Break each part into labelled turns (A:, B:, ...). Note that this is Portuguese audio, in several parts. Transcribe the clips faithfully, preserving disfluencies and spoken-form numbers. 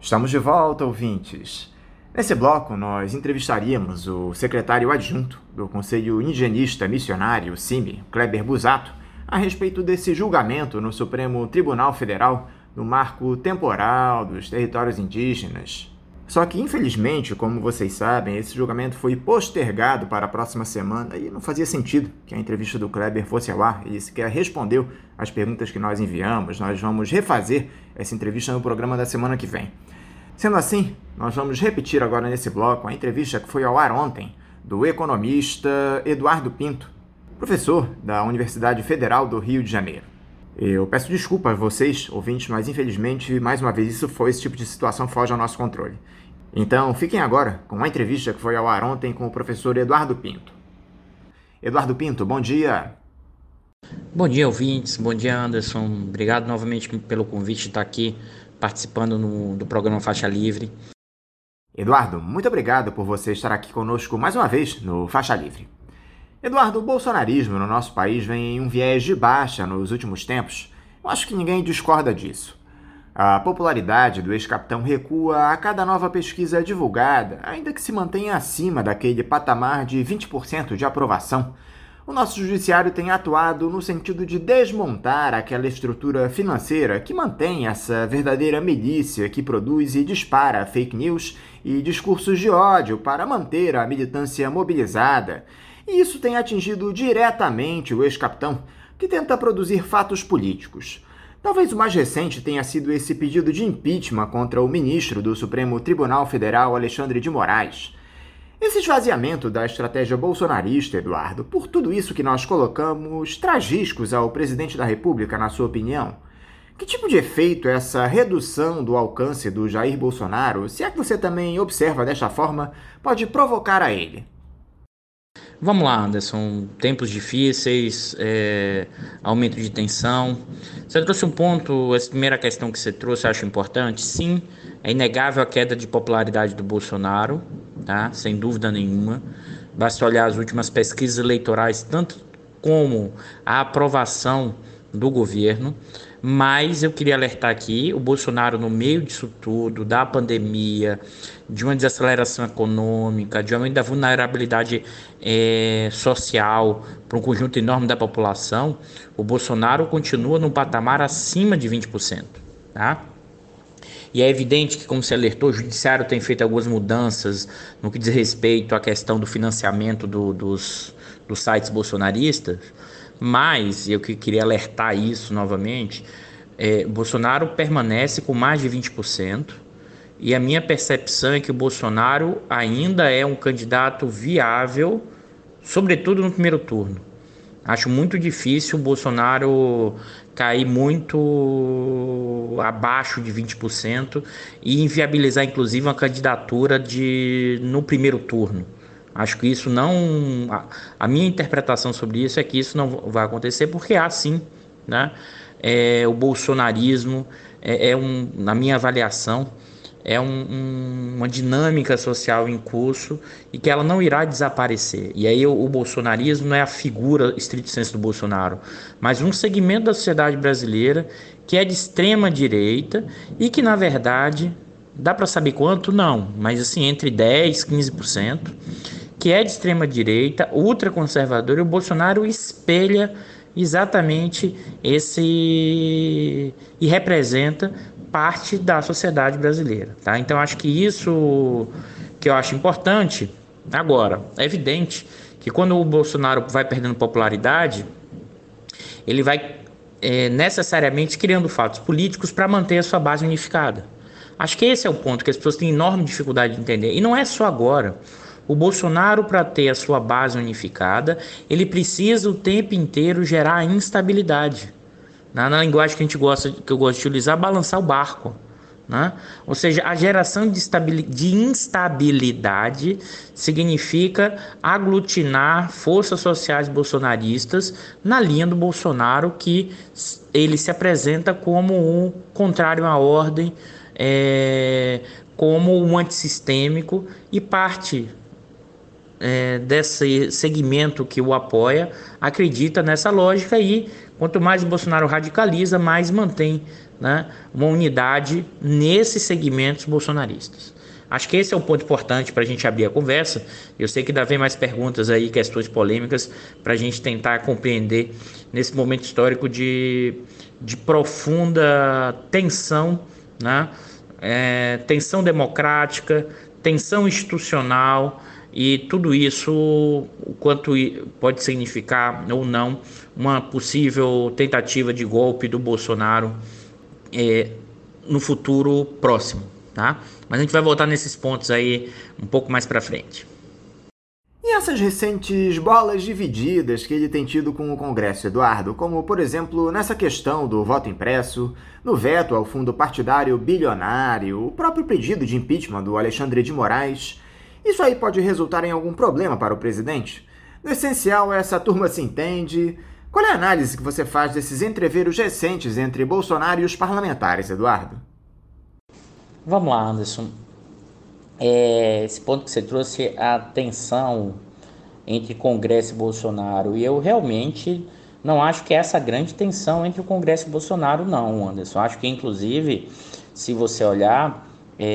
A: Estamos de volta, ouvintes. Nesse bloco, nós entrevistaríamos o secretário adjunto do Conselho Indigenista Missionário, C I M I, Kleber Busato, a respeito desse julgamento no Supremo Tribunal Federal no marco temporal dos territórios indígenas. Só que, infelizmente, como vocês sabem, esse julgamento foi postergado para a próxima semana e não fazia sentido que a entrevista do Kleber fosse ao ar. Ele sequer respondeu às perguntas que nós enviamos. Nós vamos refazer essa entrevista no programa da semana que vem. Sendo assim, nós vamos repetir agora nesse bloco a entrevista que foi ao ar ontem do economista Eduardo Pinto, professor da Universidade Federal do Rio de Janeiro. Eu peço desculpa a vocês, ouvintes, mas infelizmente, mais uma vez, isso foi, esse tipo de situação foge ao nosso controle. Então, fiquem agora com a entrevista que foi ao ar ontem com o professor Eduardo Pinto. Eduardo Pinto, bom dia.
B: Bom dia, ouvintes. Bom dia, Anderson. Obrigado novamente pelo convite de estar aqui participando no, do programa Faixa Livre.
A: Eduardo, muito obrigado por você estar aqui conosco mais uma vez no Faixa Livre. Eduardo, o bolsonarismo no nosso país vem em um viés de baixa nos últimos tempos. Eu acho que ninguém discorda disso. A popularidade do ex-capitão recua a cada nova pesquisa divulgada, ainda que se mantenha acima daquele patamar de vinte por cento de aprovação. O nosso judiciário tem atuado no sentido de desmontar aquela estrutura financeira que mantém essa verdadeira milícia que produz e dispara fake news e discursos de ódio para manter a militância mobilizada. E isso tem atingido diretamente o ex-capitão, que tenta produzir fatos políticos. Talvez o mais recente tenha sido esse pedido de impeachment contra o ministro do Supremo Tribunal Federal, Alexandre de Moraes. Esse esvaziamento da estratégia bolsonarista, Eduardo, por tudo isso que nós colocamos, traz riscos ao presidente da República, na sua opinião? Que tipo de efeito essa redução do alcance do Jair Bolsonaro, se é que você também observa desta forma, pode provocar a ele?
B: Vamos lá, Anderson. Tempos difíceis, é, aumento de tensão. Você trouxe um ponto, essa primeira questão que você trouxe, eu acho importante. Sim, é inegável a queda de popularidade do Bolsonaro, tá? Sem dúvida nenhuma. Basta olhar as últimas pesquisas eleitorais, tanto como a aprovação do governo. Mas eu queria alertar aqui, o Bolsonaro, no meio disso tudo, da pandemia, de uma desaceleração econômica, de aumento da vulnerabilidade é, social para um conjunto enorme da população, o Bolsonaro continua num patamar acima de vinte por cento, tá? E é evidente que, como você alertou, o judiciário tem feito algumas mudanças no que diz respeito à questão do financiamento do, dos, dos sites bolsonaristas, mas eu que queria alertar isso novamente, é, Bolsonaro permanece com mais de vinte por cento e a minha percepção é que o Bolsonaro ainda é um candidato viável, sobretudo no primeiro turno. Acho muito difícil o Bolsonaro cair muito abaixo de vinte por cento e inviabilizar, inclusive, uma candidatura de, no primeiro turno. Acho que isso não... A, a minha interpretação sobre isso é que isso não vai acontecer, porque há sim, né? É, o bolsonarismo, é, é um, na minha avaliação, é um, um, uma dinâmica social em curso e que ela não irá desaparecer. E aí o, o bolsonarismo não é a figura estrito sensu do Bolsonaro, mas um segmento da sociedade brasileira que é de extrema direita e que, na verdade, dá para saber quanto? Não, mas assim, entre dez por cento e quinze por cento, que é de extrema direita, ultraconservador, e o Bolsonaro espelha exatamente esse e representa parte da sociedade brasileira, tá? Então acho que isso que eu acho importante. Agora, é evidente que quando o Bolsonaro vai perdendo popularidade, ele vai é, necessariamente criando fatos políticos para manter a sua base unificada. Acho que esse é o ponto que as pessoas têm enorme dificuldade de entender, e não é só agora. O Bolsonaro, para ter a sua base unificada, ele precisa o tempo inteiro gerar instabilidade. Na, na linguagem que a gente gosta, que eu gosto de utilizar, balançar o barco, né? Ou seja, a geração de, de instabilidade significa aglutinar forças sociais bolsonaristas na linha do Bolsonaro, que ele se apresenta como um contrário à ordem, é, como um antissistêmico, e parte É, desse segmento que o apoia acredita nessa lógica, e quanto mais o Bolsonaro radicaliza, mais mantém né, uma unidade nesses segmentos bolsonaristas. Acho que esse é o ponto importante para a gente abrir a conversa. Eu sei que ainda vem mais perguntas aí, questões polêmicas, para a gente tentar compreender nesse momento histórico de, de profunda tensão, né? É, tensão democrática, tensão institucional e tudo isso, o quanto pode significar ou não uma possível tentativa de golpe do Bolsonaro é, no futuro próximo, tá? Mas a gente vai voltar nesses pontos aí um pouco mais para frente.
A: E essas recentes bolas divididas que ele tem tido com o Congresso, Eduardo, como, por exemplo, nessa questão do voto impresso, no veto ao fundo partidário bilionário, o próprio pedido de impeachment do Alexandre de Moraes, isso aí pode resultar em algum problema para o presidente? No essencial, essa turma se entende. Qual é a análise que você faz desses entreveros recentes entre Bolsonaro e os parlamentares, Eduardo?
B: Vamos lá, Anderson. É, esse ponto que você trouxe, a tensão entre Congresso e Bolsonaro, e eu realmente não acho que é essa grande tensão entre o Congresso e Bolsonaro, não, Anderson. Acho que, inclusive, se você olhar,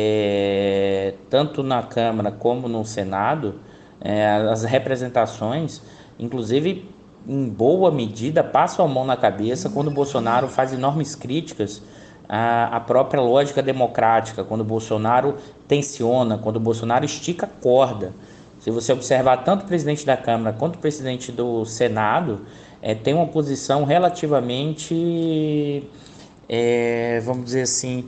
B: é, tanto na Câmara como no Senado, é, as representações, inclusive, em boa medida, passam a mão na cabeça quando o Bolsonaro faz enormes críticas à, à própria lógica democrática, quando o Bolsonaro tensiona, quando o Bolsonaro estica a corda. Se você observar, tanto o presidente da Câmara quanto o presidente do Senado é, tem uma posição relativamente, é, vamos dizer assim,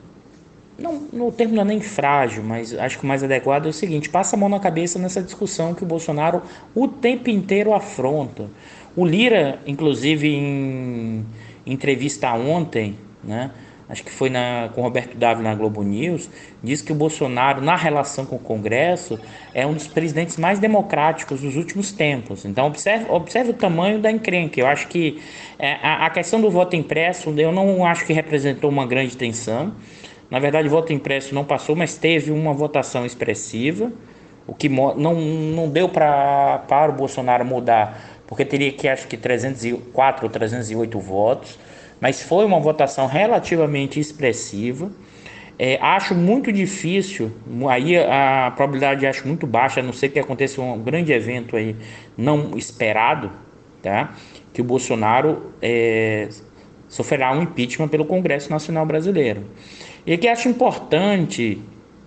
B: não, no termo não é nem frágil, mas acho que o mais adequado é o seguinte: passa a mão na cabeça nessa discussão que o Bolsonaro o tempo inteiro afronta. O Lira, inclusive, em entrevista ontem, né, acho que foi na, com o Roberto Dávila na Globo News, diz que o Bolsonaro, na relação com o Congresso, é um dos presidentes mais democráticos dos últimos tempos. Então, observe, observe o tamanho da encrenca. Eu acho que é, a, a questão do voto impresso, eu não acho que representou uma grande tensão. Na verdade, o voto impresso não passou, mas teve uma votação expressiva, o que não, não deu pra, para o Bolsonaro mudar, porque teria que, acho que, trezentos e quatro ou trezentos e oito votos, mas foi uma votação relativamente expressiva. É, acho muito difícil, aí a probabilidade acho muito baixa, a não ser que aconteça um grande evento aí não esperado, tá? Que o Bolsonaro é, sofrerá um impeachment pelo Congresso Nacional Brasileiro. E aqui acho importante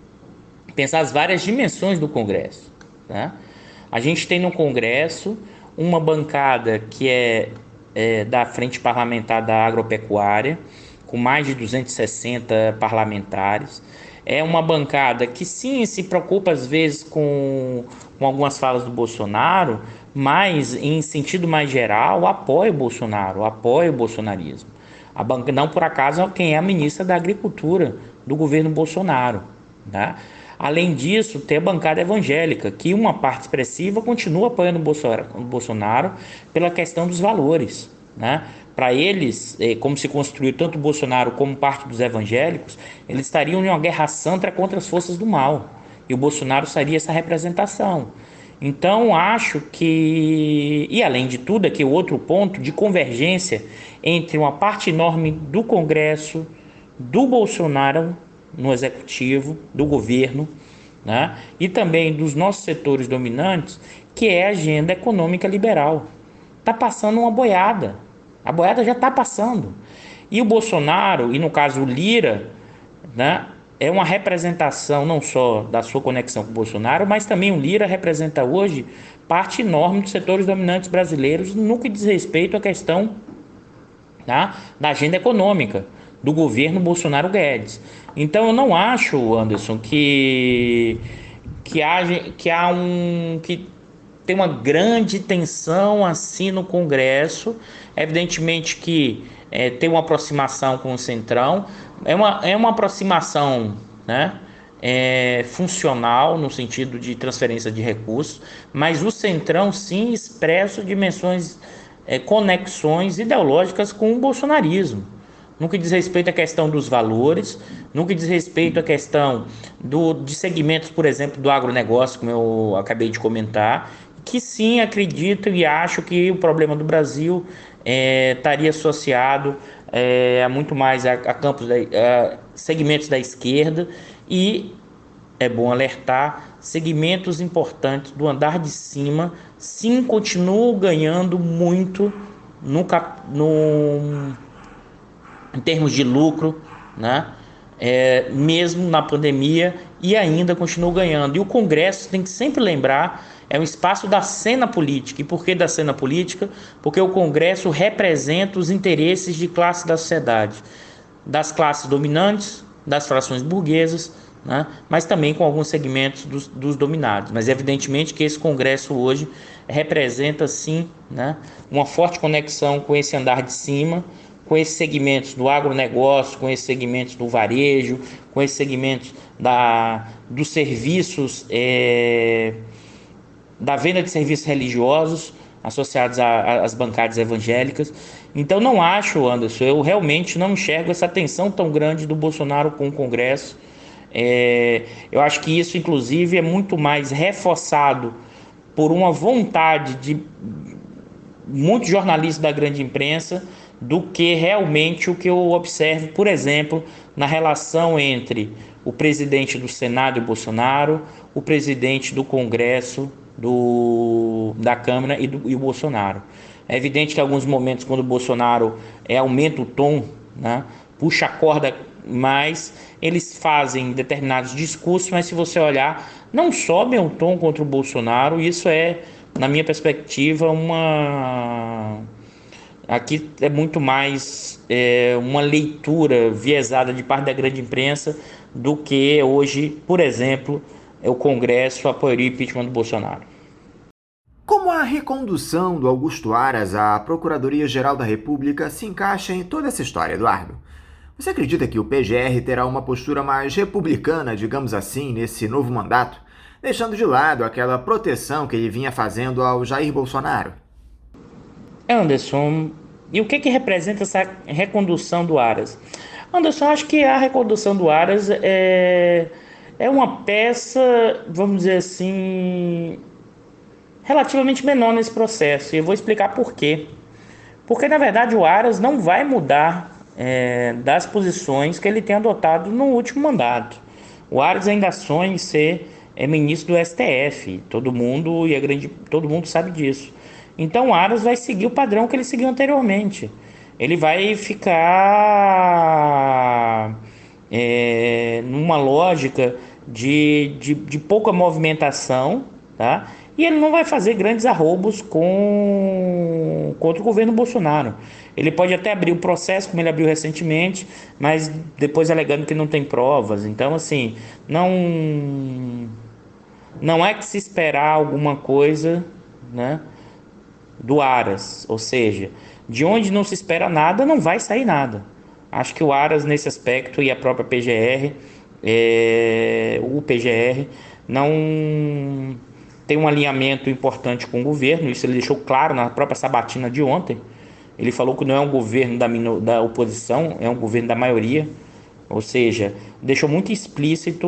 B: pensar as várias dimensões do Congresso, tá? A gente tem no Congresso uma bancada que é, é da Frente Parlamentar da Agropecuária, com mais de duzentos e sessenta parlamentares. É uma bancada que sim se preocupa às vezes com, com algumas falas do Bolsonaro, mas em sentido mais geral apoia o Bolsonaro, apoia o bolsonarismo. A banca, não por acaso, quem é a ministra da Agricultura do governo Bolsonaro, tá? Além disso, tem a bancada evangélica, que uma parte expressiva continua apoiando o Bolsonaro pela questão dos valores, né? Para eles, como se construiu tanto o Bolsonaro como parte dos evangélicos, eles estariam em uma guerra santa contra as forças do mal, e o Bolsonaro seria essa representação. Então, acho que, e além de tudo, aqui o outro ponto de convergência entre uma parte enorme do Congresso, do Bolsonaro no Executivo, do governo, né, e também dos nossos setores dominantes, que é a agenda econômica liberal. Está passando uma boiada, a boiada já está passando. E o Bolsonaro, e no caso o Lira, né, é uma representação não só da sua conexão com o Bolsonaro, mas também o Lira representa hoje parte enorme dos setores dominantes brasileiros no que diz respeito à questão, tá, da agenda econômica do governo Bolsonaro Guedes. Então eu não acho, Anderson, que que há, que há um que tem uma grande tensão assim no Congresso. Evidentemente que é, tem uma aproximação com o Centrão, é uma, é uma aproximação, né, é, funcional no sentido de transferência de recursos, mas o Centrão sim expressa dimensões, é, conexões ideológicas com o bolsonarismo, no que diz respeito à questão dos valores, no que diz respeito à questão do, de segmentos, por exemplo, do agronegócio, como eu acabei de comentar, que sim acredito e acho que o problema do Brasil é, estaria associado é, muito mais a, a campos da, a segmentos da esquerda e, é bom alertar, segmentos importantes do andar de cima, sim, continuam ganhando muito no, no, em termos de lucro, né? É, mesmo na pandemia, e ainda continuam ganhando. E o Congresso tem que sempre lembrar, é um espaço da cena política. E por que da cena política? Porque o Congresso representa os interesses de classe da sociedade, das classes dominantes, das frações burguesas, né? Mas também com alguns segmentos dos, dos dominados. Mas evidentemente que esse Congresso hoje representa sim, né, uma forte conexão com esse andar de cima, com esses segmentos do agronegócio, com esses segmentos do varejo, com esses segmentos da, dos serviços, é, da venda de serviços religiosos associados às bancárias evangélicas. Então não acho, Anderson, eu realmente não enxergo essa tensão tão grande do Bolsonaro com o Congresso. É, eu acho que isso, inclusive, é muito mais reforçado por uma vontade de muitos jornalistas da grande imprensa do que realmente o que eu observo, por exemplo, na relação entre o presidente do Senado e Bolsonaro, o presidente do Congresso, do, da Câmara e, do, e o Bolsonaro. É evidente que em alguns momentos, quando o Bolsonaro é, aumenta o tom, né, puxa a corda mais, eles fazem determinados discursos, mas se você olhar, não sobem o tom contra o Bolsonaro. Isso é, na minha perspectiva, uma... Aqui é muito mais é, uma leitura viesada de parte da grande imprensa do que hoje, por exemplo, o Congresso apoiaria o impeachment do Bolsonaro.
A: Como a recondução do Augusto Aras à Procuradoria-Geral da República se encaixa em toda essa história, Eduardo? Você acredita que o P G R terá uma postura mais republicana, digamos assim, nesse novo mandato, deixando de lado aquela proteção que ele vinha fazendo ao Jair Bolsonaro?
B: Anderson, e o que que representa essa recondução do Aras? Anderson, acho que a recondução do Aras é, é uma peça, vamos dizer assim, relativamente menor nesse processo. E eu vou explicar por quê. Porque, na verdade, o Aras não vai mudar é, das posições que ele tem adotado no último mandato. O Aras ainda sonha em ser é, ministro do S T F. Todo mundo, e a grande, todo mundo sabe disso. Então o Aras vai seguir o padrão que ele seguiu anteriormente. Ele vai ficar é, numa lógica de, de, de pouca movimentação, tá? E ele não vai fazer grandes arroubos com, contra o governo Bolsonaro. Ele pode até abrir o processo, como ele abriu recentemente, mas depois alegando que não tem provas. Então, assim, não, não é que se esperar alguma coisa, né, do Aras, ou seja, de onde não se espera nada, não vai sair nada. Acho que o Aras, nesse aspecto, e a própria P G R, é, o P G R, não tem um alinhamento importante com o governo. Isso ele deixou claro na própria sabatina de ontem. Ele falou que não é um governo da, da oposição, é um governo da maioria. Ou seja, deixou muito explícito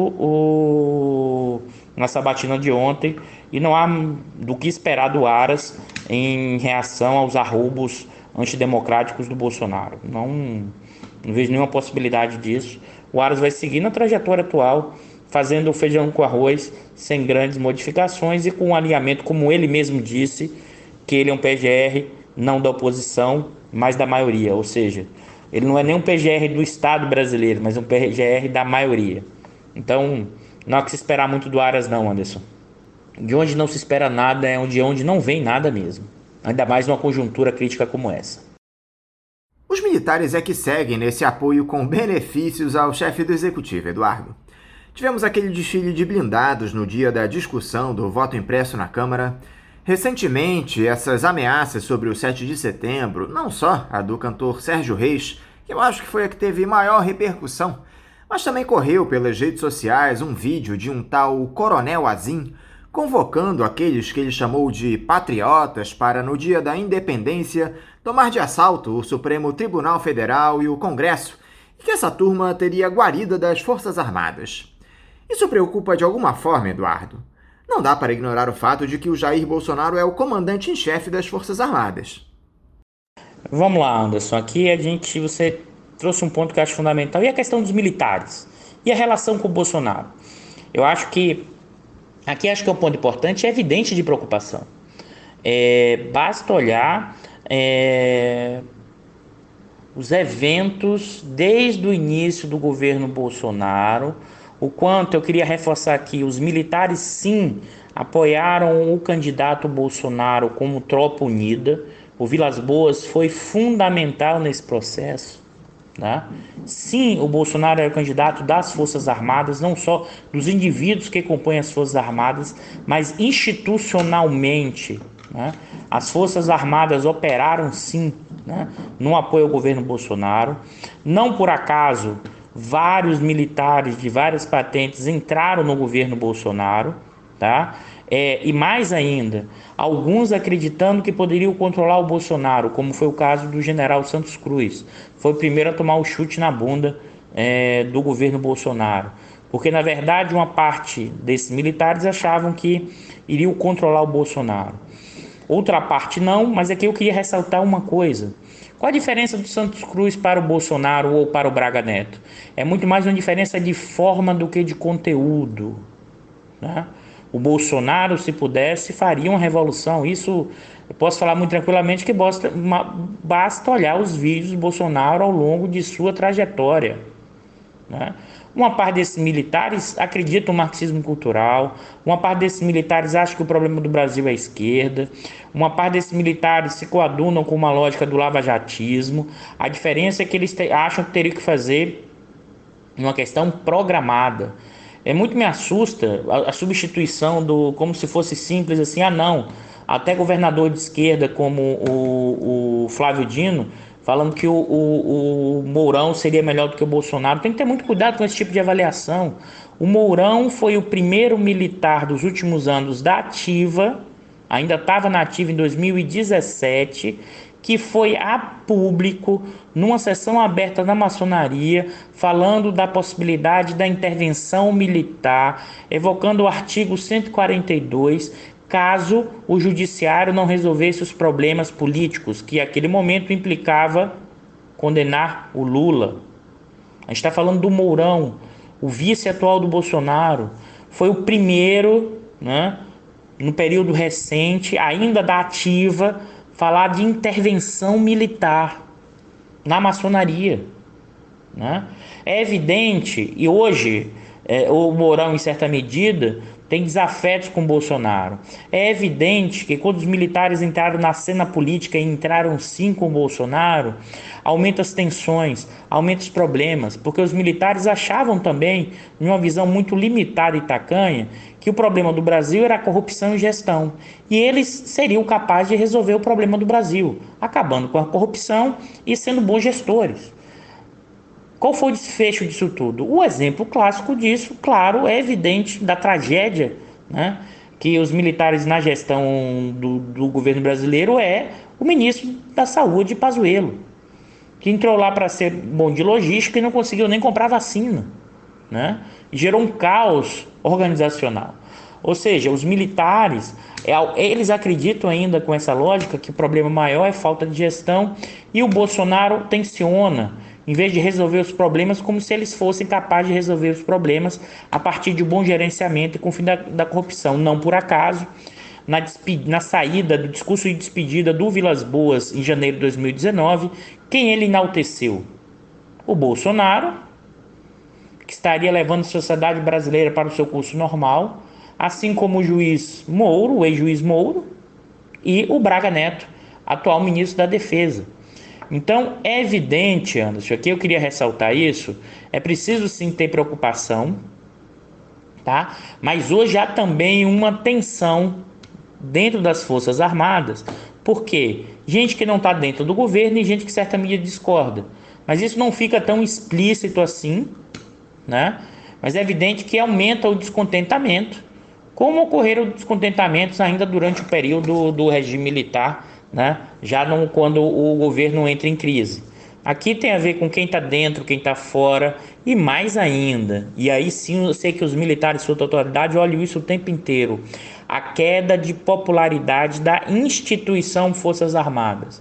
B: o, na sabatina de ontem, e não há do que esperar do Aras em reação aos arroubos antidemocráticos do Bolsonaro. Não, não vejo nenhuma possibilidade disso. O Aras vai seguir na trajetória atual, fazendo o feijão com arroz, sem grandes modificações e com um alinhamento, como ele mesmo disse, que ele é um P G R não da oposição, mas da maioria. Ou seja, ele não é nem um P G R do Estado brasileiro, mas um P G R da maioria. Então, não há que se esperar muito do Aras não, Anderson. De onde não se espera nada é de onde não vem nada mesmo. Ainda mais numa conjuntura crítica como essa.
A: Os militares é que seguem nesse apoio com benefícios ao chefe do executivo, Eduardo. Tivemos aquele desfile de blindados no dia da discussão do voto impresso na Câmara. Recentemente, essas ameaças sobre o sete de setembro, não só a do cantor Sérgio Reis, que eu acho que foi a que teve maior repercussão, mas também correu pelas redes sociais um vídeo de um tal Coronel Azim convocando aqueles que ele chamou de patriotas para, no dia da independência, tomar de assalto o Supremo Tribunal Federal e o Congresso, e que essa turma teria guarida das Forças Armadas. Isso preocupa de alguma forma, Eduardo? Não dá para ignorar o fato de que o Jair Bolsonaro é o comandante em chefe das Forças Armadas.
B: Vamos lá, Anderson. Aqui a gente, você trouxe um ponto que eu acho fundamental, e a questão dos militares e a relação com o Bolsonaro. Eu acho que aqui acho que é um ponto importante, é evidente de preocupação. É, basta olhar é, os eventos desde o início do governo Bolsonaro, o quanto eu queria reforçar aqui, os militares sim apoiaram o candidato Bolsonaro como tropa unida. O Vilas Boas foi fundamental nesse processo, né? Sim, o Bolsonaro era o candidato das Forças Armadas, não só dos indivíduos que compõem as Forças Armadas, mas institucionalmente, né? As Forças Armadas operaram sim, né, no apoio ao governo Bolsonaro. Não por acaso, vários militares de várias patentes entraram no governo Bolsonaro, tá? É, e mais ainda, alguns acreditando que poderiam controlar o Bolsonaro, como foi o caso do general Santos Cruz. Foi o primeiro a tomar o chute na bunda é, do governo Bolsonaro. Porque, na verdade, uma parte desses militares achavam que iriam controlar o Bolsonaro. Outra parte não, mas aqui eu queria ressaltar uma coisa. Qual a diferença do Santos Cruz para o Bolsonaro ou para o Braga Neto? É muito mais uma diferença de forma do que de conteúdo, né? O Bolsonaro, se pudesse, faria uma revolução. Isso eu posso falar muito tranquilamente, que basta, basta olhar os vídeos do Bolsonaro ao longo de sua trajetória, né? Uma parte desses militares acredita no marxismo cultural, uma parte desses militares acha que o problema do Brasil é a esquerda, uma parte desses militares se coadunam com uma lógica do lavajatismo. A diferença é que eles acham que teriam que fazer uma questão programada. É muito me assusta a, a substituição do, como se fosse simples assim, ah não, até governador de esquerda como o, o Flávio Dino, falando que o, o, o Mourão seria melhor do que o Bolsonaro. Tem que ter muito cuidado com esse tipo de avaliação. O Mourão foi o primeiro militar dos últimos anos da ativa, ainda estava na ativa em dois mil e dezessete, que foi a público, numa sessão aberta na maçonaria, falando da possibilidade da intervenção militar, evocando o artigo cento e quarenta e dois, caso o judiciário não resolvesse os problemas políticos, que naquele momento implicava condenar o Lula. A gente está falando do Mourão, o vice atual do Bolsonaro, foi o primeiro, né, no período recente, ainda da ativa, falar de intervenção militar na maçonaria, né? É evidente, e hoje é, o Mourão, em certa medida, tem desafetos com Bolsonaro. É evidente que quando os militares entraram na cena política e entraram sim com Bolsonaro, aumenta as tensões, aumenta os problemas, porque os militares achavam também, em uma visão muito limitada e tacanha, que o problema do Brasil era a corrupção e gestão. E eles seriam capazes de resolver o problema do Brasil, acabando com a corrupção e sendo bons gestores. Qual foi o desfecho disso tudo? O exemplo clássico disso, claro, é evidente da tragédia, né, que os militares na gestão do, do governo brasileiro é o ministro da Saúde, Pazuello, que entrou lá para ser bom de logística e não conseguiu nem comprar vacina, né? Gerou um caos organizacional. Ou seja, os militares, eles acreditam ainda com essa lógica que o problema maior é falta de gestão, e o Bolsonaro tensiona, em vez de resolver os problemas, como se eles fossem capazes de resolver os problemas a partir de um bom gerenciamento e com o fim da, da corrupção. Não por acaso, na, na saída do discurso de despedida do Vilas Boas em janeiro de dois mil e dezenove, quem ele enalteceu? O Bolsonaro, que estaria levando a sociedade brasileira para o seu curso normal, assim como o juiz Moro, o ex-juiz Moro, e o Braga Neto, atual ministro da Defesa. Então, é evidente, Anderson, aqui eu queria ressaltar isso, é preciso sim ter preocupação, tá? Mas hoje há também uma tensão dentro das Forças Armadas, porque gente que não está dentro do governo e gente que certa medida discorda. Mas isso não fica tão explícito assim, né? Mas é evidente que aumenta o descontentamento, como ocorreram descontentamentos ainda durante o período do regime militar, né? Já não, quando o governo entra em crise. Aqui tem a ver com quem está dentro, quem está fora, e mais ainda, e aí sim eu sei que os militares sob autoridade olham isso o tempo inteiro, a queda de popularidade da instituição Forças Armadas,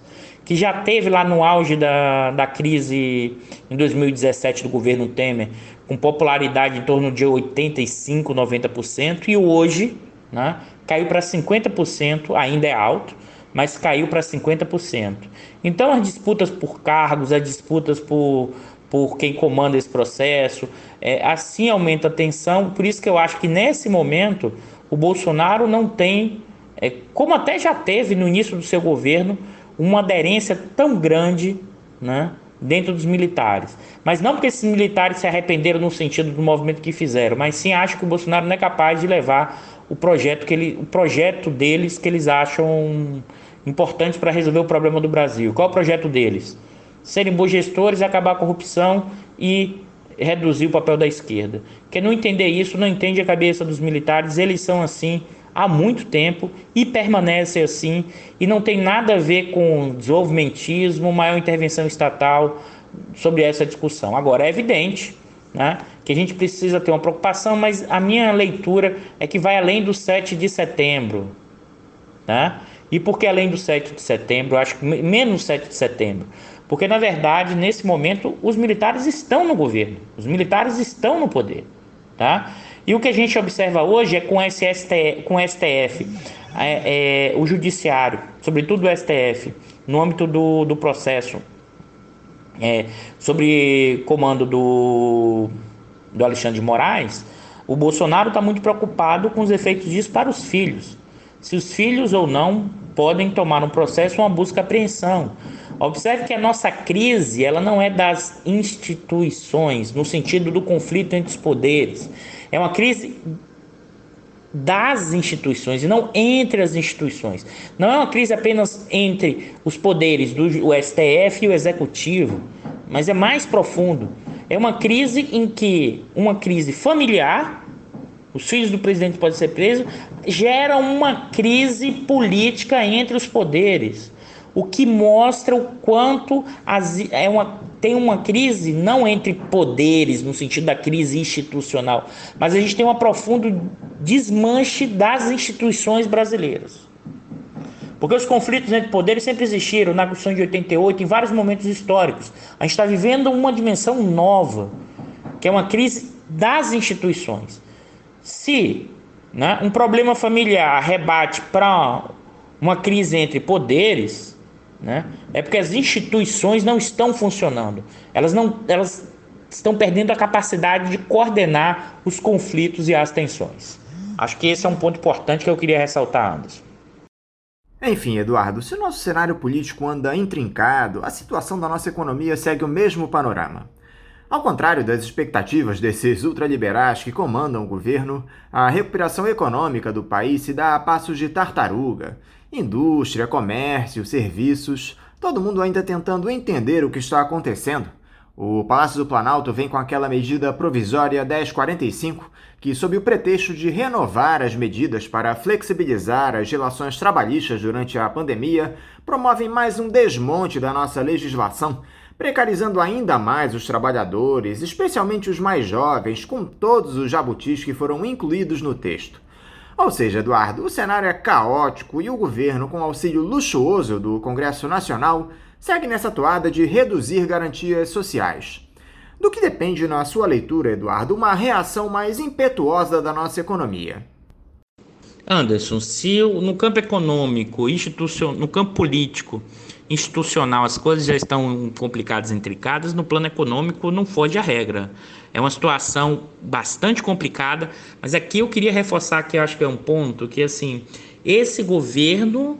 B: que já teve lá no auge da, da crise em dois mil e dezessete do governo Temer, com popularidade em torno de oitenta e cinco por cento, noventa por cento, e hoje, né, caiu para cinquenta por cento, ainda é alto, mas caiu para cinquenta por cento. Então as disputas por cargos, as disputas por, por quem comanda esse processo, é, assim aumenta a tensão. Por isso que eu acho que nesse momento o Bolsonaro não tem, é, como até já teve no início do seu governo, uma aderência tão grande, né, dentro dos militares. Mas não porque esses militares se arrependeram no sentido do movimento que fizeram, mas sim acho que o Bolsonaro não é capaz de levar o projeto, que ele, o projeto deles que eles acham importante para resolver o problema do Brasil. Qual é o projeto deles? Serem bons gestores, acabar a corrupção e reduzir o papel da esquerda. Quem não entender isso, não entende a cabeça dos militares. Eles são assim há muito tempo e permanecem assim, e não tem nada a ver com desenvolvimentismo, maior intervenção estatal sobre essa discussão. Agora, é evidente, né, que a gente precisa ter uma preocupação, mas a minha leitura é que vai além do sete de setembro, né? E por que além do sete de setembro? Eu acho que menos sete de setembro. Porque, na verdade, nesse momento, os militares estão no governo. Os militares estão no poder, tá? E o que a gente observa hoje é com, esse S T F, com o S T F, é, é, o judiciário, sobretudo o S T F, no âmbito do, do processo, é, sobre comando do, do Alexandre de Moraes, o Bolsonaro está muito preocupado com os efeitos disso para os filhos. Se os filhos ou não podem tomar um processo, uma busca e apreensão. Observe que a nossa crise, ela não é das instituições, no sentido do conflito entre os poderes. É uma crise das instituições e não entre as instituições. Não é uma crise apenas entre os poderes do S T F e o Executivo, mas é mais profundo. É uma crise em que uma crise familiar, os filhos do presidente podem ser presos, gera uma crise política entre os poderes, o que mostra o quanto as, é uma, tem uma crise não entre poderes, no sentido da crise institucional, mas a gente tem um profundo desmanche das instituições brasileiras. Porque os conflitos entre poderes sempre existiram, na Constituição de oitenta e oito, em vários momentos históricos. A gente está vivendo uma dimensão nova, que é uma crise das instituições. Se, né, um problema familiar rebate para uma crise entre poderes, né, é porque as instituições não estão funcionando. Elas, não, elas estão perdendo a capacidade de coordenar os conflitos e as tensões. Acho que esse é um ponto importante que eu queria ressaltar, Anderson.
A: Enfim, Eduardo, se o nosso cenário político anda intrincado, a situação da nossa economia segue o mesmo panorama. Ao contrário das expectativas desses ultraliberais que comandam o governo, a recuperação econômica do país se dá a passos de tartaruga. Indústria, comércio, serviços, todo mundo ainda tentando entender o que está acontecendo. O Palácio do Planalto vem com aquela medida provisória dez quarenta e cinco, que, sob o pretexto de renovar as medidas para flexibilizar as relações trabalhistas durante a pandemia, promovem mais um desmonte da nossa legislação, precarizando ainda mais os trabalhadores, especialmente os mais jovens, com todos os jabutis que foram incluídos no texto. Ou seja, Eduardo, o cenário é caótico e o governo, com auxílio luxuoso do Congresso Nacional, segue nessa toada de reduzir garantias sociais. Do que depende, na sua leitura, Eduardo, uma reação mais impetuosa da nossa economia?
B: Anderson, se no campo econômico, institucional, no campo político, institucional, as coisas já estão complicadas e intricadas, no plano econômico não foge a regra. É uma situação bastante complicada, mas aqui eu queria reforçar que eu acho que é um ponto que, assim, esse governo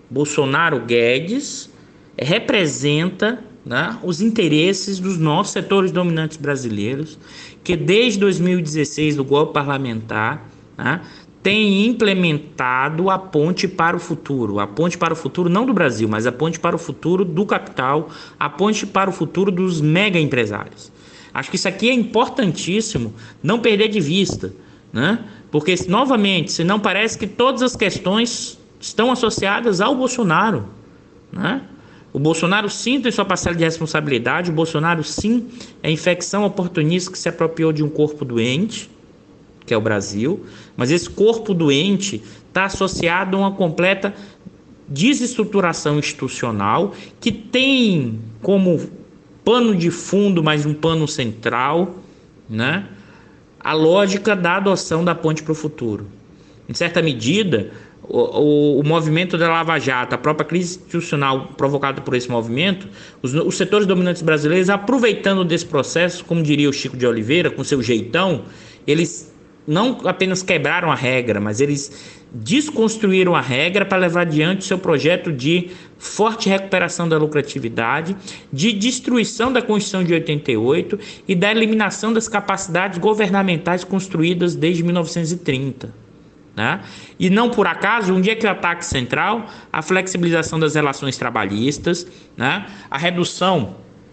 B: Bolsonaro-Guedes representa, né, os interesses dos nossos setores dominantes brasileiros, que desde dois mil e dezesseis, do golpe parlamentar, né, tem implementado a ponte para o futuro. A ponte para o futuro não do Brasil, mas a ponte para o futuro do capital, a ponte para o futuro dos mega empresários. Acho que isso aqui é importantíssimo não perder de vista, né? Porque, novamente, senão parece que todas as questões estão associadas ao Bolsonaro, né? O Bolsonaro sim tem sua parcela de responsabilidade, o Bolsonaro sim é infecção oportunista que se apropriou de um corpo doente, que é o Brasil, mas esse corpo doente está associado a uma completa desestruturação institucional, que tem como pano de fundo, mas um pano central, né, a lógica da adoção da ponte para o futuro. Em certa medida, o, o, o movimento da Lava Jato, a própria crise institucional provocada por esse movimento, os, os setores dominantes brasileiros, aproveitando desse processo, como diria o Chico de Oliveira, com seu jeitão, eles não apenas quebraram a regra, mas eles desconstruíram a regra para levar adiante seu projeto de forte recuperação da lucratividade, de destruição da Constituição de oitenta e oito e da eliminação das capacidades governamentais construídas desde mil novecentos e trinta. Né? E não por acaso, um dia que o ataque central, a flexibilização das relações trabalhistas, né? A redução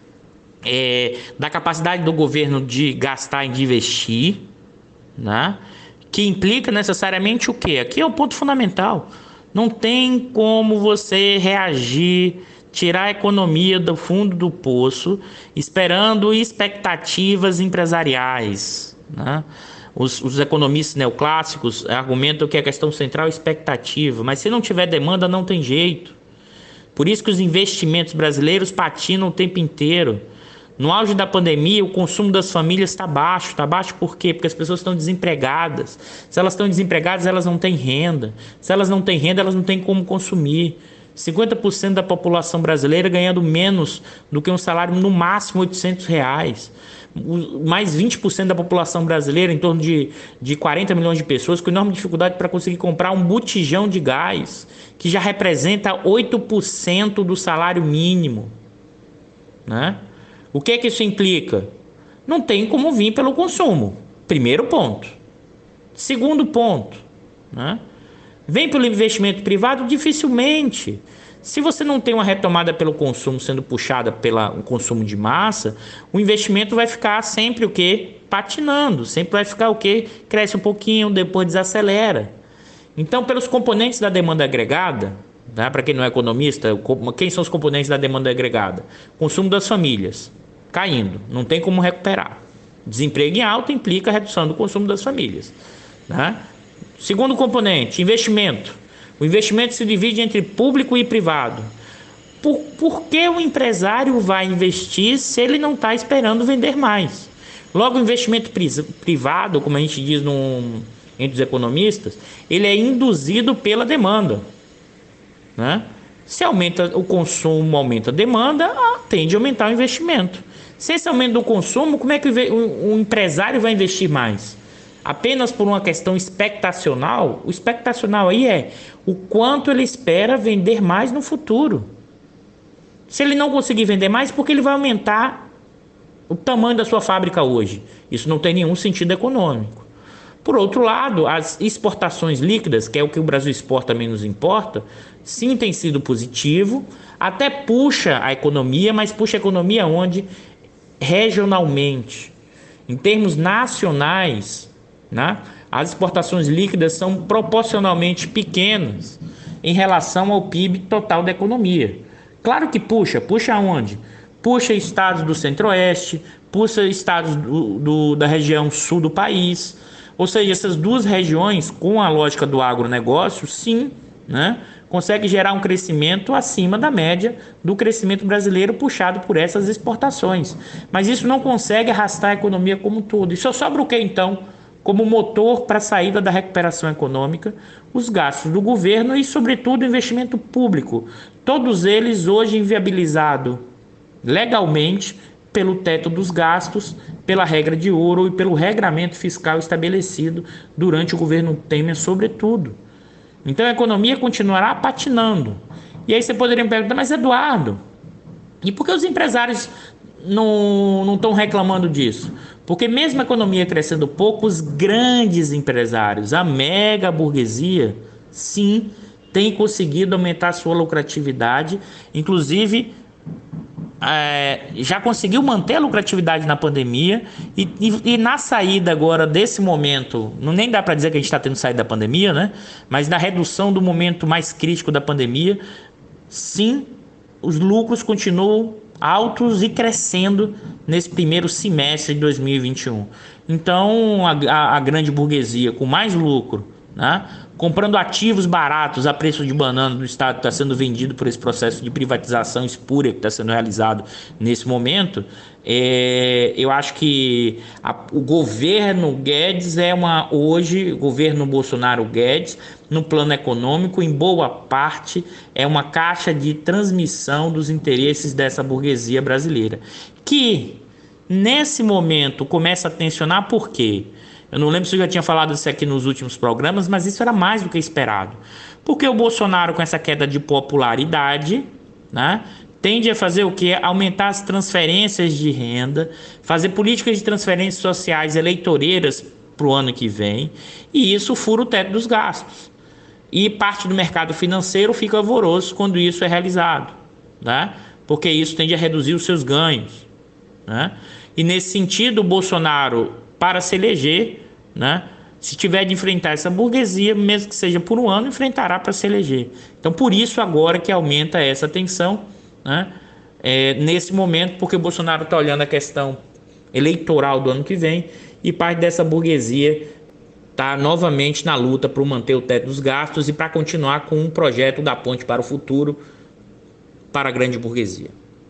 B: é, da capacidade do governo de gastar e de investir, né? Que implica necessariamente o quê? Aqui é o ponto fundamental. Não tem como você reagir, tirar a economia do fundo do poço, esperando expectativas empresariais, né? Os, os economistas neoclássicos argumentam que a questão central é expectativa, mas se não tiver demanda, não tem jeito. Por isso que os investimentos brasileiros patinam o tempo inteiro. No auge da pandemia, o consumo das famílias está baixo. Está baixo por quê? Porque as pessoas estão desempregadas. Se elas estão desempregadas, elas não têm renda. Se elas não têm renda, elas não têm como consumir. cinquenta por cento da população brasileira ganhando menos do que um salário no máximo oitocentos reais. Mais vinte por cento da população brasileira, em torno de, de quarenta milhões de pessoas, com enorme dificuldade para conseguir comprar um botijão de gás, que já representa oito por cento do salário mínimo. Né? O que é que isso implica? Não tem como vir pelo consumo. Primeiro ponto. Segundo ponto, né? Vem pelo investimento privado? Dificilmente. Se você não tem uma retomada pelo consumo sendo puxada pelo consumo de massa, o investimento vai ficar sempre o quê? Patinando. Sempre vai ficar o quê? Cresce um pouquinho, depois desacelera. Então, pelos componentes da demanda agregada, tá? Para quem não é economista, quem são os componentes da demanda agregada? Consumo das famílias, caindo, não tem como recuperar. Desemprego em alta implica a redução do consumo das famílias. Tá? Segundo componente, investimento. O investimento se divide entre público e privado. Por, por que o empresário vai investir se ele não está esperando vender mais? Logo, o investimento privado, como a gente diz no, entre os economistas, ele é induzido pela demanda. Né? Se aumenta o consumo, aumenta a demanda, tende a aumentar o investimento. Se esse aumento do consumo, como é que o, o empresário vai investir mais? Apenas por uma questão expectacional? O expectacional aí é o quanto ele espera vender mais no futuro. Se ele não conseguir vender mais, porque ele vai aumentar o tamanho da sua fábrica hoje. Isso não tem nenhum sentido econômico. Por outro lado, as exportações líquidas, que é o que o Brasil exporta menos importa, sim tem sido positivo, até puxa a economia, mas puxa a economia onde? Regionalmente. Em termos nacionais, né? As exportações líquidas são proporcionalmente pequenas em relação ao P I B total da economia. Claro que puxa, puxa aonde? Puxa estados do centro-oeste, puxa estados do, do, da região sul do país. Ou seja, essas duas regiões, com a lógica do agronegócio, sim, né, consegue gerar um crescimento acima da média do crescimento brasileiro puxado por essas exportações. Mas isso não consegue arrastar a economia como um todo. E só sobra o que então? Como motor para a saída da recuperação econômica, os gastos do governo e, sobretudo, o investimento público. Todos eles hoje inviabilizados legalmente pelo teto dos gastos, pela regra de ouro e pelo regramento fiscal estabelecido durante o governo Temer, sobretudo. Então a economia continuará patinando. E aí você poderia me perguntar, mas Eduardo, e por que os empresários não não estão reclamando disso? Porque mesmo a economia crescendo pouco, os grandes empresários, a mega burguesia, sim, tem conseguido aumentar a sua lucratividade, inclusive é, já conseguiu manter a lucratividade na pandemia e, e, e na saída agora desse momento, não nem dá para dizer que a gente está tendo saída da pandemia, né? Mas na redução do momento mais crítico da pandemia, sim, os lucros continuam altos e crescendo nesse primeiro semestre de dois mil e vinte e um. Então, a, a, a grande burguesia com mais lucro né? Comprando ativos baratos a preço de banana no estado que está sendo vendido por esse processo de privatização espúria que está sendo realizado nesse momento. É, eu acho que a, o governo Guedes é uma hoje, o governo Bolsonaro Guedes, no plano econômico, em boa parte, é uma caixa de transmissão dos interesses dessa burguesia brasileira, que nesse momento começa a tensionar. Por quê? Eu não lembro se eu já tinha falado isso aqui nos últimos programas, mas isso era mais do que esperado. Porque o Bolsonaro, com essa queda de popularidade, né, tende a fazer o quê? Aumentar as transferências de renda, fazer políticas de transferências sociais eleitoreiras para o ano que vem, e isso fura o teto dos gastos. E parte do mercado financeiro fica alvoroço quando isso é realizado, né? Porque isso tende a reduzir os seus ganhos, né? E nesse sentido, o Bolsonaro, para se eleger, né, se tiver de enfrentar essa burguesia, mesmo que seja por um ano, enfrentará para se eleger. Então, por isso agora que aumenta essa tensão, né, é, nesse momento, porque o Bolsonaro está olhando a questão eleitoral do ano que vem e parte dessa burguesia está novamente na luta para manter o teto dos gastos e para continuar com um projeto da ponte para o futuro para a grande burguesia.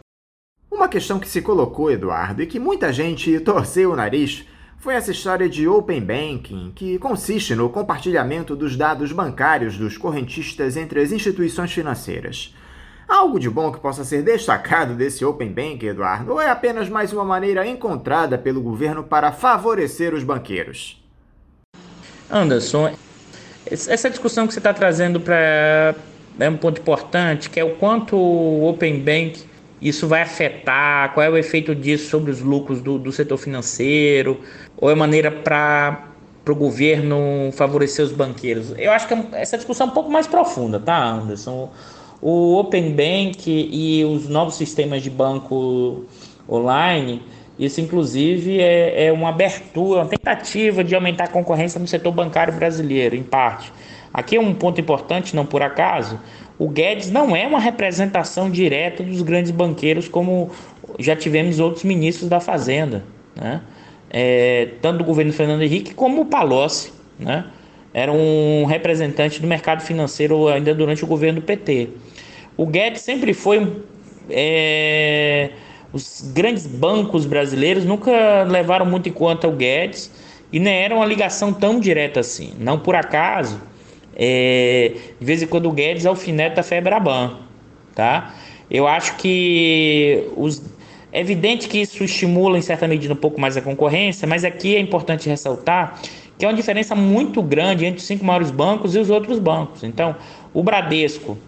A: Uma questão que se colocou, Eduardo, e que muita gente torceu o nariz, foi essa história de Open Banking, que consiste no compartilhamento dos dados bancários dos correntistas entre as instituições financeiras. Há algo de bom que possa ser destacado desse Open Banking, Eduardo, ou é apenas mais uma maneira encontrada pelo governo para favorecer os banqueiros?
B: Anderson, essa discussão que você está trazendo para é um ponto importante, que é o quanto o Open Banking isso vai afetar, qual é o efeito disso sobre os lucros do, do setor financeiro, ou é maneira para o governo favorecer os banqueiros. Eu acho que essa discussão é um pouco mais profunda, tá, Anderson? O Open Bank e os novos sistemas de banco online, isso inclusive é, é uma abertura, uma tentativa de aumentar a concorrência no setor bancário brasileiro, em parte. Aqui é um ponto importante, não por acaso, o Guedes não é uma representação direta dos grandes banqueiros, como já tivemos outros ministros da Fazenda, né? É, tanto do governo Fernando Henrique como o Palocci, né? Era um representante do mercado financeiro ainda durante o governo do P T. O Guedes sempre foi... É, os grandes bancos brasileiros nunca levaram muito em conta o Guedes e nem era uma ligação tão direta assim. Não por acaso... É, de vez em quando o Guedes alfineta a Febraban, tá? Eu acho que os, é evidente que isso estimula em certa medida um pouco mais a concorrência, mas aqui é importante ressaltar que é uma diferença muito grande entre os cinco maiores bancos e os outros bancos. Então, o Bradesco,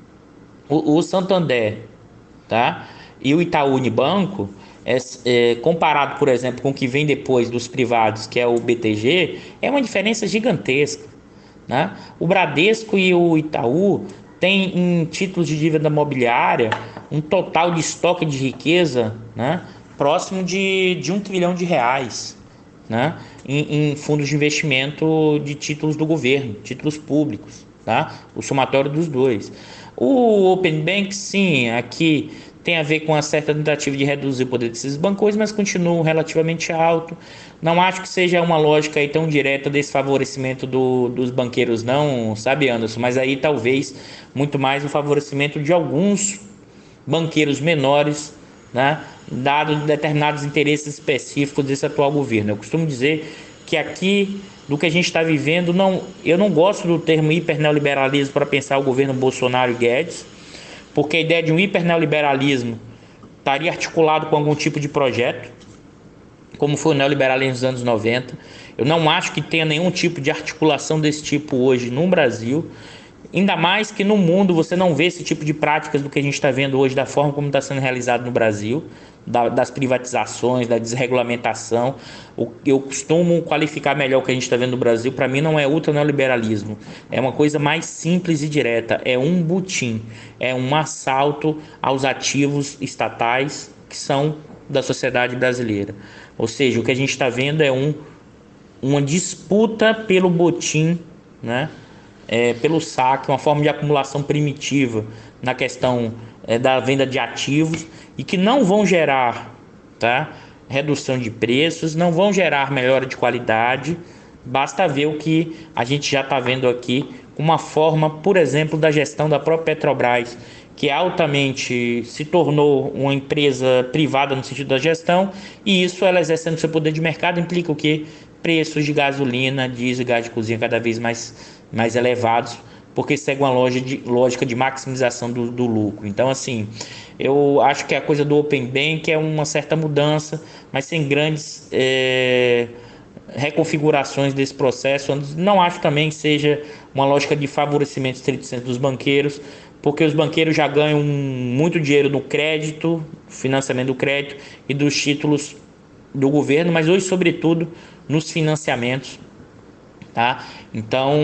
B: o, o Santander, tá? E o Itaú Unibanco, é, é, comparado, por exemplo, com o que vem depois dos privados, que é o B T G, é uma diferença gigantesca, né? O Bradesco e o Itaú têm em títulos de dívida imobiliária um total de estoque de riqueza, né, próximo de, de um trilhão de reais, né, em, em fundos de investimento de títulos do governo, títulos públicos, tá? O somatório dos dois. O Open Bank, sim, aqui tem a ver com uma certa tentativa de reduzir o poder desses bancos, mas continua relativamente alto. Não acho que seja uma lógica aí tão direta desse favorecimento do, dos banqueiros, não, sabe, Anderson? Mas aí talvez muito mais o favorecimento de alguns banqueiros menores, né, dado determinados interesses específicos desse atual governo. Eu costumo dizer que aqui, do que a gente está vivendo, não, eu não gosto do termo hiperneoliberalismo para pensar o governo Bolsonaro e Guedes, porque a ideia de um hiperneoliberalismo estaria articulado com algum tipo de projeto, como foi o neoliberalismo nos anos noventa. Eu não acho que tenha nenhum tipo de articulação desse tipo hoje no Brasil, ainda mais que no mundo você não vê esse tipo de práticas do que a gente está vendo hoje, da forma como está sendo realizado no Brasil, da, das privatizações, da desregulamentação. O, eu costumo qualificar melhor o que a gente está vendo no Brasil. Para mim não é ultraneoliberalismo, é uma coisa mais simples e direta, é um butim, é um assalto aos ativos estatais que são da sociedade brasileira. Ou seja, o que a gente está vendo é um, uma disputa pelo botim, né? É, pelo saque, uma forma de acumulação primitiva na questão é, da venda de ativos, e que não vão gerar, tá, redução de preços, não vão gerar melhora de qualidade, Basta ver o que a gente já está vendo aqui, uma forma, por exemplo, da gestão da própria Petrobras, que altamente se tornou uma empresa privada no sentido da gestão, e isso, ela exercendo seu poder de mercado, implica o quê? Preços de gasolina, diesel e gás de cozinha cada vez mais, mais elevados, porque segue uma lógica de, lógica de maximização do, do lucro. Então, assim, eu acho que a coisa do Open Bank é uma certa mudança, mas sem grandes é, reconfigurações desse processo. Não acho também que seja uma lógica de favorecimento estrito sensu dos banqueiros, porque os banqueiros já ganham muito dinheiro no crédito, financiamento do crédito e dos títulos do governo, mas hoje, sobretudo, nos financiamentos, tá? Então,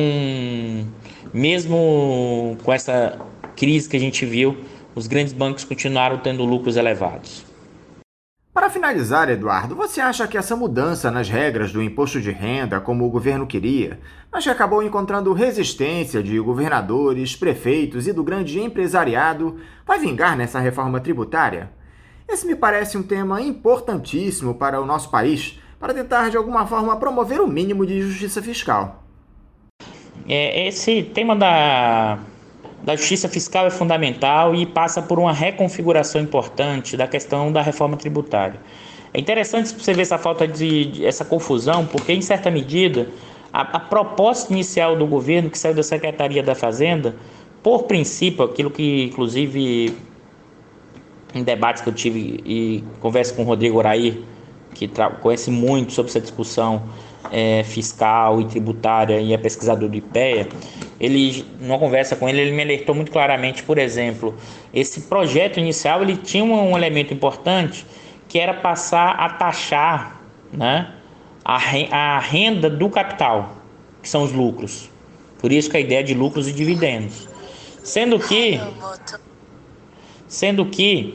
B: mesmo com essa crise que a gente viu, os grandes bancos continuaram tendo lucros elevados.
A: Para finalizar, Eduardo, você acha que essa mudança nas regras do imposto de renda, como o governo queria, mas que acabou encontrando resistência de governadores, prefeitos e do grande empresariado, vai vingar nessa reforma tributária? Esse me parece um tema importantíssimo para o nosso país, para tentar de alguma forma promover o mínimo de justiça fiscal.
B: É, esse tema da, da justiça fiscal é fundamental e passa por uma reconfiguração importante da questão da reforma tributária. É interessante você ver essa falta de, de essa confusão, porque em certa medida a, a proposta inicial do governo, que saiu da Secretaria da Fazenda, por princípio, aquilo que inclusive em debates que eu tive e converso com o Rodrigo Oraí, que conhece muito sobre essa discussão é, fiscal e tributária e é pesquisador do IPEA, ele, numa conversa com ele, ele me alertou muito claramente, por exemplo, esse projeto inicial ele tinha um elemento importante, que era passar a taxar, né, a renda do capital, que são os lucros. Por isso que a ideia de lucros e dividendos. Sendo que... Sendo que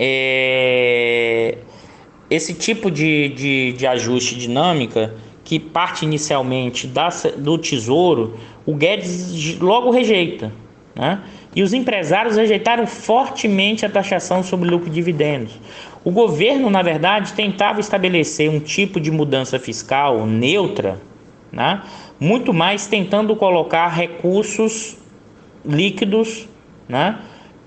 B: é, esse tipo de, de, de ajuste dinâmica, que parte inicialmente da, do Tesouro, o Guedes logo rejeita, né? E os empresários rejeitaram fortemente a taxação sobre lucro e dividendos. O governo, na verdade, tentava estabelecer um tipo de mudança fiscal neutra, né? Muito mais tentando colocar recursos líquidos, né,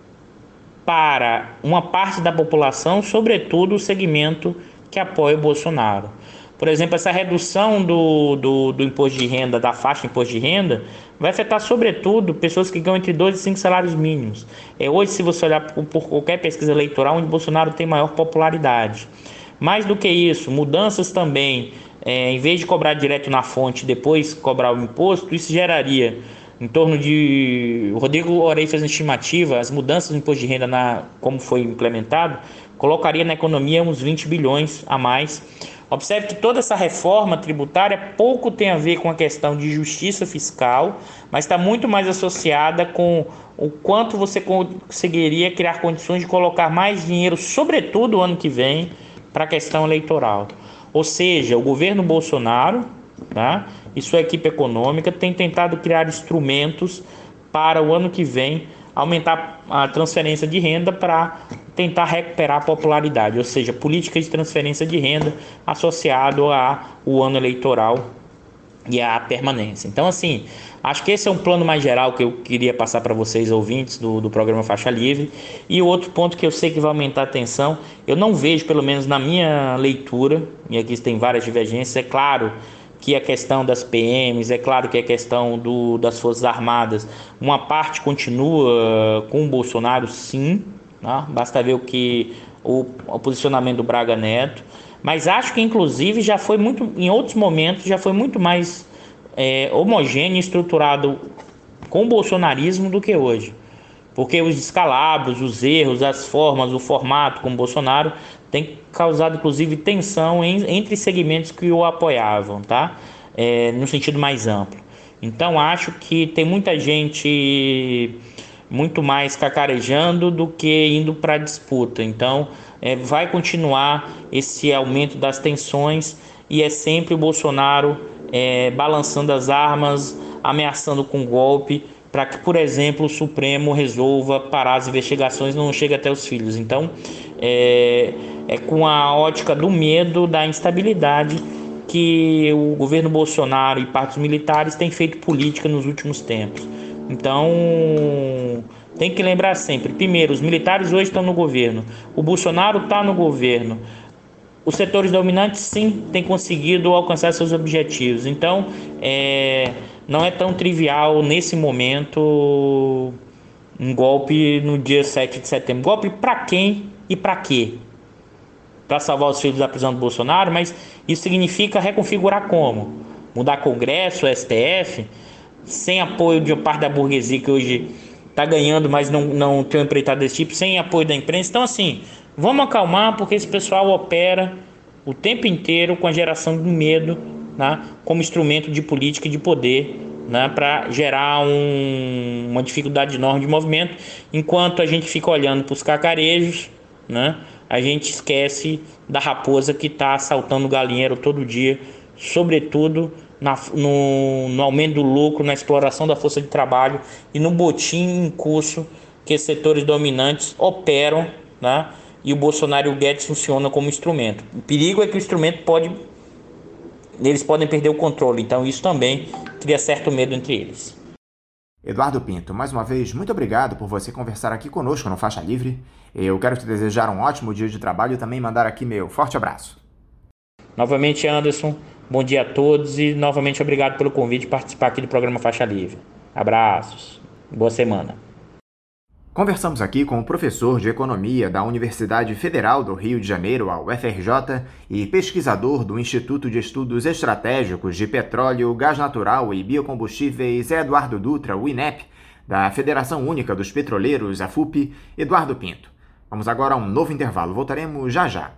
B: para uma parte da população, sobretudo o segmento que apoia o Bolsonaro. Por exemplo, essa redução do, do, do imposto de renda, da faixa de imposto de renda, vai afetar sobretudo pessoas que ganham entre dois e cinco salários mínimos. É hoje, se você olhar por, por qualquer pesquisa eleitoral, onde Bolsonaro tem maior popularidade. Mais do que isso, mudanças também, é, em vez de cobrar direto na fonte e depois cobrar o imposto, isso geraria em torno de... O Rodrigo Orei fez uma estimativa, as mudanças no imposto de renda, na, como foi implementado, colocaria na economia uns vinte bilhões a mais. Observe que toda essa reforma tributária pouco tem a ver com a questão de justiça fiscal, mas está muito mais associada com o quanto você conseguiria criar condições de colocar mais dinheiro, sobretudo o ano que vem, para a questão eleitoral. Ou seja, o governo Bolsonaro, tá, e sua equipe econômica tem tentado criar instrumentos para o ano que vem aumentar a transferência de renda para tentar recuperar a popularidade, ou seja, políticas de transferência de renda associado ao ano eleitoral e à permanência. Então, assim, acho que esse é um plano mais geral que eu queria passar para vocês, ouvintes do, do programa Faixa Livre. E o outro ponto que eu sei que vai aumentar a tensão, eu não vejo, pelo menos na minha leitura, e aqui tem várias divergências, é claro que a questão das P Ms, é claro que a questão do, das Forças Armadas, uma parte continua com o Bolsonaro, sim, né? Basta ver o que o, o posicionamento do Braga Neto, mas acho que inclusive já foi muito, em outros momentos, já foi muito mais é, homogêneo e estruturado com o bolsonarismo do que hoje. Porque os descalabros, os erros, as formas, o formato com o Bolsonaro tem causado, inclusive, tensão em, entre segmentos que o apoiavam, tá? É, no sentido mais amplo. Então, acho que tem muita gente muito mais cacarejando do que indo para a disputa. Então, é, vai continuar esse aumento das tensões e é sempre o Bolsonaro é, balançando as armas, ameaçando com golpe, para que, por exemplo, o Supremo resolva parar as investigações e não chegue até os filhos. Então, é, é com a ótica do medo, da instabilidade, que o governo Bolsonaro e parte dos militares têm feito política nos últimos tempos. Então, tem que lembrar sempre, primeiro, os militares hoje estão no governo, o Bolsonaro está no governo, os setores dominantes sim têm conseguido alcançar seus objetivos. Então, é, não é tão trivial nesse momento um golpe no dia sete de setembro. Golpe para quem e para quê? Para salvar os filhos da prisão do Bolsonaro, mas isso significa reconfigurar como? Mudar Congresso, S T F, sem apoio de uma parte da burguesia que hoje está ganhando, mas não, não tem um empreitado desse tipo, sem apoio da imprensa. Então, assim, vamos acalmar, porque esse pessoal opera o tempo inteiro com a geração do medo, né, como instrumento de política e de poder, né, para gerar um, uma dificuldade enorme de movimento. Enquanto a gente fica olhando para os cacarejos, né, a gente esquece da raposa que está assaltando o galinheiro todo dia, sobretudo na, no, no aumento do lucro, na exploração da força de trabalho e no botim em curso que os setores dominantes operam, né? E o Bolsonaro e o Guedes funcionam como instrumento. O perigo é que o instrumento pode... eles podem perder o controle, então isso também cria certo medo entre eles.
A: Eduardo Pinto, mais uma vez, muito obrigado por você conversar aqui conosco no Faixa Livre. Eu quero te desejar um ótimo dia de trabalho e também mandar aqui meu forte abraço.
B: Novamente, Anderson, bom dia a todos e novamente obrigado pelo convite de participar aqui do programa Faixa Livre. Abraços, boa semana.
A: Conversamos aqui com o professor de Economia da Universidade Federal do Rio de Janeiro, a U F R J, e pesquisador do Instituto de Estudos Estratégicos de Petróleo, Gás Natural e Biocombustíveis, Eduardo Dutra, o INEP, da Federação Única dos Petroleiros, a F U P, Eduardo Pinto. Vamos agora a um novo intervalo. Voltaremos já já.